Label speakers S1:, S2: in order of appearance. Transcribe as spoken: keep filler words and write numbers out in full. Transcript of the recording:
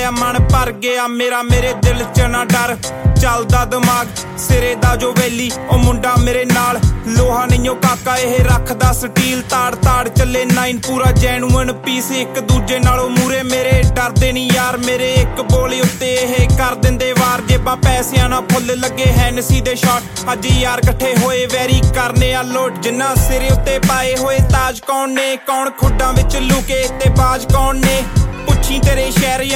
S1: ਆਇਆ ਮਨ ਭਰ ਗਿਆ ਮੇਰਾ ਮੇਰੇ ਦਿਲ ਚ ਨਾ ਡਰ ਚੱਲਦਾ ਦਿਮਾਗ ਸਿਰੇ ਦਾ ਜੋ ਵੈਲੀ ਉਹ ਮੁੰਡਾ ਮੇਰੇ ਨਾਲ ਲੋਹਾ ਨਹੀਂ ਉਹ ਕਾਕਾ ਇਹ ਰੱਖਦਾ ਸਟੀਲ ਤਾੜ ਤਾੜ ਚੱਲੇ ਨਾਈਨ ਪੂਰਾ ਜੈਨੂਅਨ ਪੀਸ ਇੱਕ ਦੂਜੇ ਨਾਲੋਂ ਮੂਰੇ ਮੇਰੇ ਡਰਦੇ ਨਹੀਂ ਯਾਰ ਮੇਰੇ ਇੱਕ ਬੋਲੀ ਉੱਤੇ ਇਹ ਕਰ ਦਿੰਦੇ ਵਾਰ ਜੇਬਾਂ ਪੈਸਿਆਂ ਨਾਲ ਫੁੱਲ ਲੱਗੇ ਹੈਨਸੀ ਦੇ ਸ਼ਾਟ ਅੱਜ ਯਾਰ ਇਕੱਠੇ ਹੋਏ ਵੈਰੀ ਕਰਨੇ ਆ ਲੋਟ ਜਿੰਨਾ ਸਿਰੇ ਉੱਤੇ ਪਾਏ ਹੋਏ ਤਾਜ ਕੌਣ ਨੇ ਕੌਣ ਖੁੱਡਾਂ ਵਿੱਚ ਲੁਕੇ ਤੇ ਬਾਜ ਕੌਣ ਨੇ ਪੁੱਛੀ ਤੇਰੇ ਸ਼ਹਿਰ